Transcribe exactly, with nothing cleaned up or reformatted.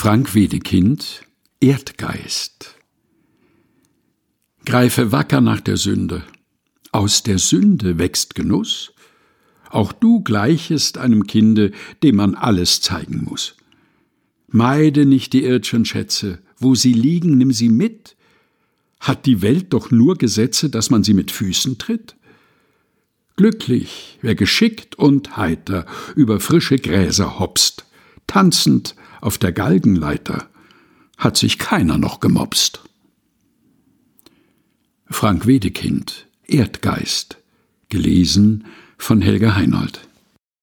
Frank Wedekind, Erdgeist. Greife wacker nach der Sünde. Aus der Sünde wächst Genuss. Auch du gleichest einem Kinde, dem man alles zeigen muss. Meide nicht die irdschen Schätze, wo sie liegen, nimm sie mit. Hat die Welt doch nur Gesetze, dass man sie mit Füßen tritt? Glücklich, wer geschickt und heiter über frische Gräser hopst, tanzend auf der Galgenleiter, hat sich keiner noch gemopst. Frank Wedekind, Erdgeist, gelesen von Helga Heinold.